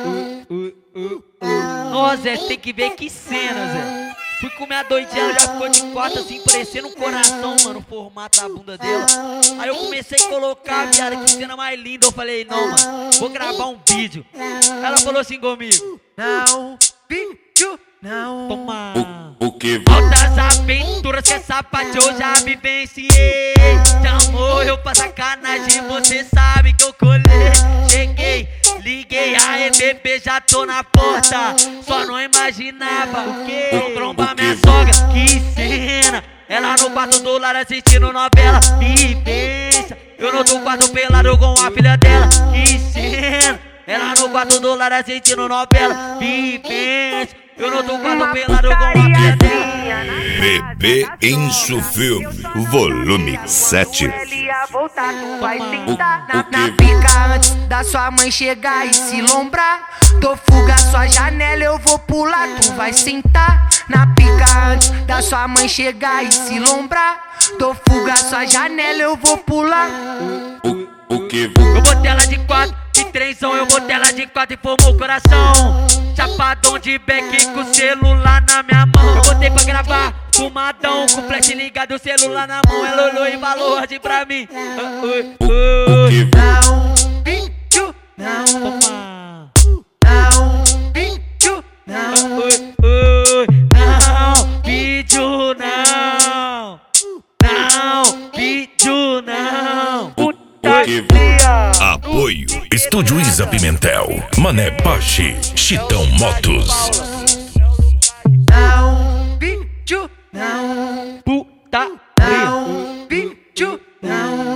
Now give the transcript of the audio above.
Nossa, Zé, tem que ver que cena, Zé. Fui comer a doidinha, ela já ficou de quatro assim, parecendo um coração, mano, o formato da bunda dela. Aí eu comecei a colocar, viado, que cena mais linda. Eu falei, não, mano, vou gravar um vídeo. Ela falou assim comigo: não, vídeo, não. Toma. O que? Altas aventuras que essa parte eu já vivenciei. Chamou eu pra sacanagem, você sabe que eu colei. Cheguei, liguei, aê bebê, já tô na porta. Só não imaginava o que? Vou trombar minha sogra, que cena. Ela no quarto do lar assistindo novela, vivência. Eu no outro quarto pelado com a filha dela, que cena. Ela no quarto do lar assistindo novela, vivência. Eu no outro quarto pelado com a filha dela. Bebê Enxo Filme, volume 7. Voltar, tu vai sentar na pica antes da sua mãe chegar e se lombrar. Tô fuga sua janela, eu vou pular, tu vai sentar na pica antes da sua mãe chegar e se lombrar. Tô fuga sua janela, eu vou pular. O que? Eu botei ela de quatro, de trenzão, eu botei ela de quatro e formou o coração. Chapadão de beck com o celular na minha mão. Eu botei pra gravar, fumadão, com flash ligado, o celular na mão. Ela olhou e falou assim pra mim: não, vídeo, não. Toma. Não, vídeo, não. Não, vídeo não. Não, vídeo não. Apoio Estúdio Isa Pimentel, Mané Pache, Chitão Motos. Não, vídeo, não. Puta. Não, vídeo, não.